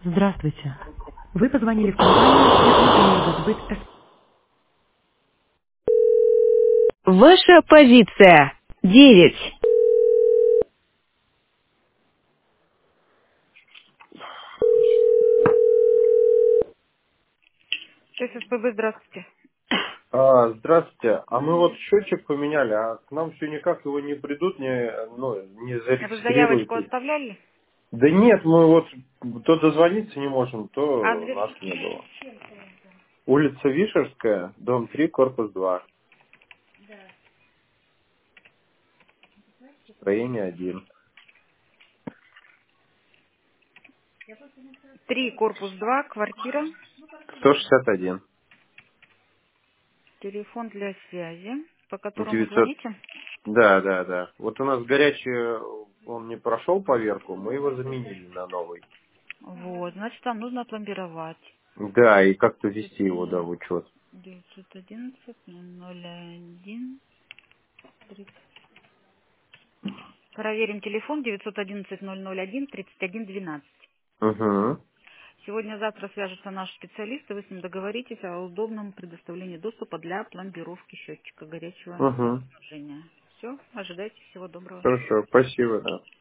Здравствуйте. Вы позвонили в компанию «Теплоэнергосбыт С». Ваша позиция. 9. Сейчас СПБ, здравствуйте. Здравствуйте. А мы вот счетчик поменяли, а к нам все никак его не придут, не А вы заявочку зарегистрируете. оставляли? Да нет, мы вот то дозвониться не можем, то Адрес? нас не было. Улица Вишерская, дом 3, корпус 2, строение 1. 3, корпус 2, квартира. 161. Телефон для связи, по которому 900. звоните. Да. Вот у нас горячий, он не прошел поверку, мы его заменили на новый. Вот, значит, там нужно пломбировать. Да, и как-то ввести его, да, в учет. 911 001 30. Проверим телефон 911 001 31 12. Угу. Сегодня-завтра свяжутся наши специалисты, вы с ним договоритесь о удобном предоставлении доступа для пломбировки счетчика горячего Угу. снабжения. Все, ожидайте, всего доброго. Хорошо, спасибо, да.